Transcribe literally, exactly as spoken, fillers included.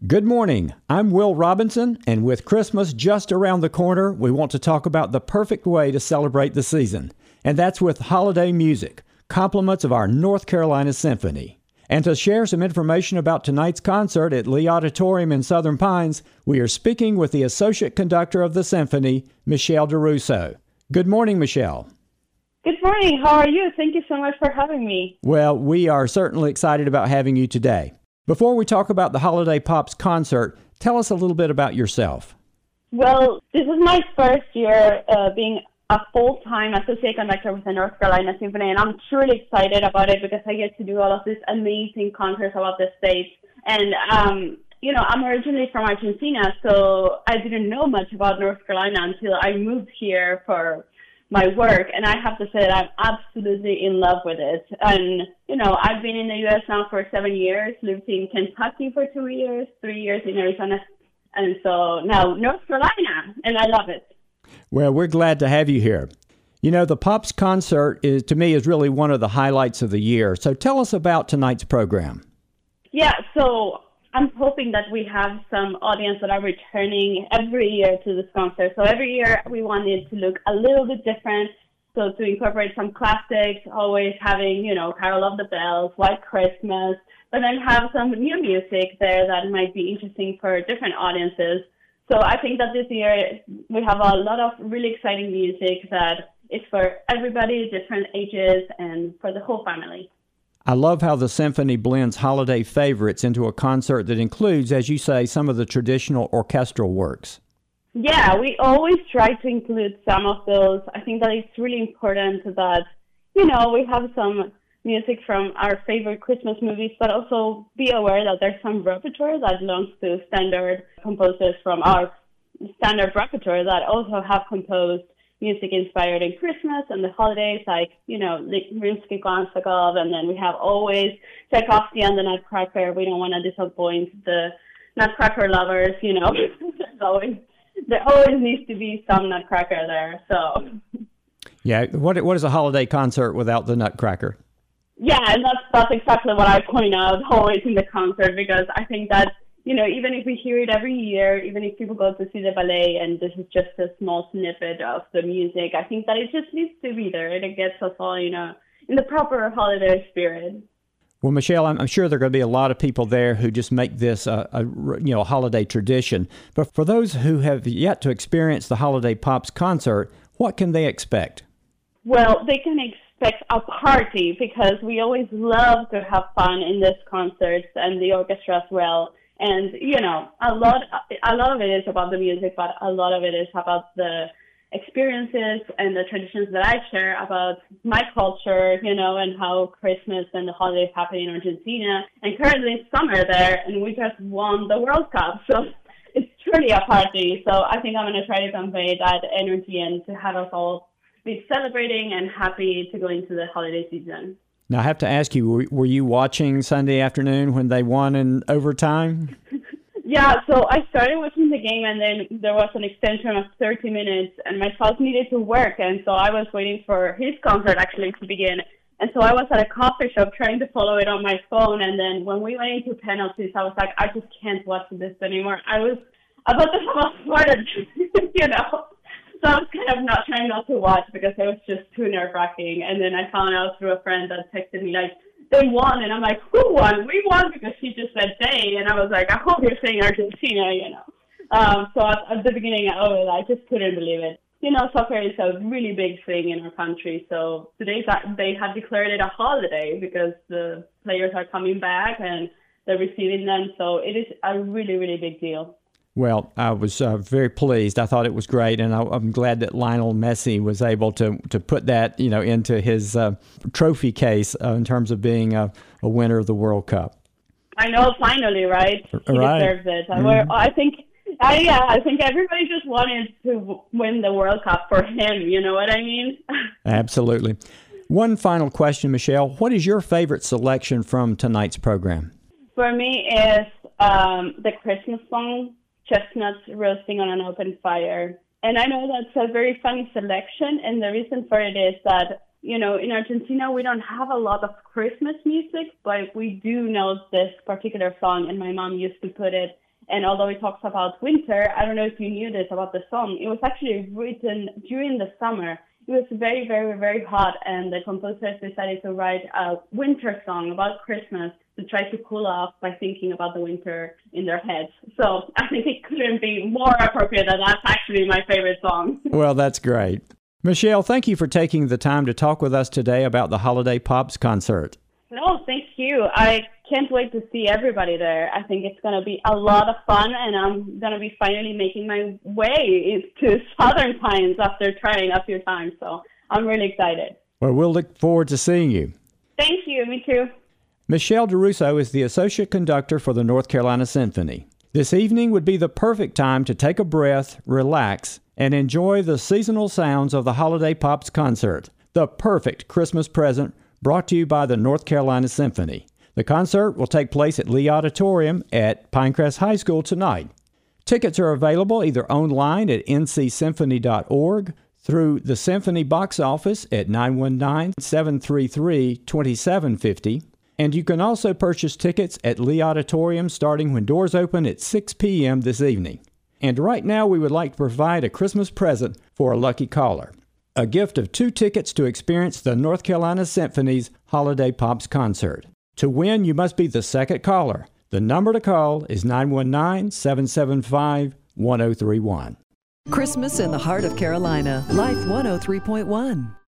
Good morning. I'm Will Robinson, and with Christmas just around the corner, we want to talk about the perfect way to celebrate the season. And that's with holiday music, compliments of our North Carolina Symphony. And to share some information about tonight's concert at Lee Auditorium in Southern Pines, we are speaking with the Associate Conductor of the Symphony, Michelle DeRusso. Good morning, Michelle. Good morning. How are you? Thank you so much for having me. Well, we are certainly excited about having you today. Before we talk about the Holiday Pops concert, tell us a little bit about yourself. Well, this is my first year uh, being a full-time associate conductor with the North Carolina Symphony, and I'm truly excited about it because I get to do all of these amazing concerts about the States. And, um, you know, I'm originally from Argentina, so I didn't know much about North Carolina until I moved here for my work, and I have to say that I'm absolutely in love with it. And, you know, I've been in the U S now for seven years, lived in Kentucky for two years, three years in Arizona, and so now North Carolina, and I love it. Well, we're glad to have you here. You know, the Pops concert, is, to me, is really one of the highlights of the year. So tell us about tonight's program. Yeah, so I'm hoping that we have some audience that are returning every year to this concert. So every year we want it to look a little bit different. So to incorporate some classics, always having, you know, Carol of the Bells, White Christmas, but then have some new music there that might be interesting for different audiences. So I think that this year we have a lot of really exciting music that is for everybody, different ages, and for the whole family. I love how the symphony blends holiday favorites into a concert that includes, as you say, some of the traditional orchestral works. Yeah, we always try to include some of those. I think that it's really important that, you know, we have some music from our favorite Christmas movies, but also be aware that there's some repertoire that belongs to standard composers from our standard repertoire that also have composed music inspired in Christmas and the holidays, like, you know, Rimsky-Korsakov, and then we have always Tchaikovsky and the Nutcracker. We don't want to disappoint the Nutcracker lovers, you know. There's always, there always needs to be some Nutcracker there, so. Yeah, what what is a holiday concert without the Nutcracker? Yeah, and that's, that's exactly what I point out always in the concert, because I think that, you know, even if we hear it every year, even if people go to see the ballet and this is just a small snippet of the music, I think that it just needs to be there and it gets us all, you know, in the proper holiday spirit. Well, Michelle, I'm, I'm sure there are going to be a lot of people there who just make this a, a you know a holiday tradition. But for those who have yet to experience the Holiday Pops concert, what can they expect? Well, they can expect a party because we always love to have fun in these concerts and the orchestra as well. And, you know, a lot, a lot of it is about the music, but a lot of it is about the experiences and the traditions that I share about my culture, you know, and how Christmas and the holidays happen in Argentina. And currently it's summer there, and we just won the World Cup. So it's truly a party. So I think I'm going to try to convey that energy and to have us all be celebrating and happy to go into the holiday season. Now, I have to ask you, were you watching Sunday afternoon when they won in overtime? Yeah, so I started watching the game, and then there was an extension of thirty minutes, and my spouse needed to work, and so I was waiting for his concert actually to begin. And so I was at a coffee shop trying to follow it on my phone, and then when we went into penalties, I was like, I just can't watch this anymore. I was about to have a heart attack, you know? So I was kind of not trying not to watch because it was just too nerve-wracking. And then I found out through a friend that texted me, like, they won. And I'm like, who won? We won because she just said they. And I was like, I hope you're saying Argentina, you know. Um, so at, at the beginning of it, I just couldn't believe it. You know, soccer is a really big thing in our country. So today they have declared it a holiday because the players are coming back and they're receiving them. So it is a really, really big deal. Well, I was uh, very pleased. I thought it was great, and I, I'm glad that Lionel Messi was able to to put that, you know, into his uh, trophy case uh, in terms of being a, a winner of the World Cup. I know, finally, right? He right. deserves it. Mm-hmm. I think, I, yeah, I think everybody just wanted to win the World Cup for him. You know what I mean? Absolutely. One final question, Michelle. What is your favorite selection from tonight's program? For me, is um, the Christmas song, Chestnuts Roasting on an Open Fire. And I know that's a very funny selection, and the reason for it is that, you know, in Argentina, we don't have a lot of Christmas music, but we do know this particular song, and my mom used to put it And although it talks about winter, I don't know if you knew this about the song. It was actually written during the summer. It was very, very, very hot, and the composers decided to write a winter song about Christmas to try to cool off by thinking about the winter in their heads. So I think it couldn't be more appropriate that that's actually my favorite song. Well, that's great. Michelle, thank you for taking the time to talk with us today about the Holiday Pops concert. No, thank you. I can't wait to see everybody there. I think it's going to be a lot of fun, and I'm going to be finally making my way to Southern Pines after trying a few times. So I'm really excited. Well, we'll look forward to seeing you. Thank you. Me too. Michelle DeRusso is the Associate Conductor for the North Carolina Symphony. This evening would be the perfect time to take a breath, relax, and enjoy the seasonal sounds of the Holiday Pops concert, the perfect Christmas present brought to you by the North Carolina Symphony. The concert will take place at Lee Auditorium at Pinecrest High School tonight. Tickets are available either online at n c symphony dot org, through the Symphony box office at nine one nine, seven three three, two seven five zero, and you can also purchase tickets at Lee Auditorium starting when doors open at six p.m. this evening. And right now we would like to provide a Christmas present for a lucky caller. A gift of two tickets to experience the North Carolina Symphony's Holiday Pops concert. To win, you must be the second caller. The number to call is nine one nine, seven seven five, one zero three one. Christmas in the heart of Carolina. Life one oh three point one.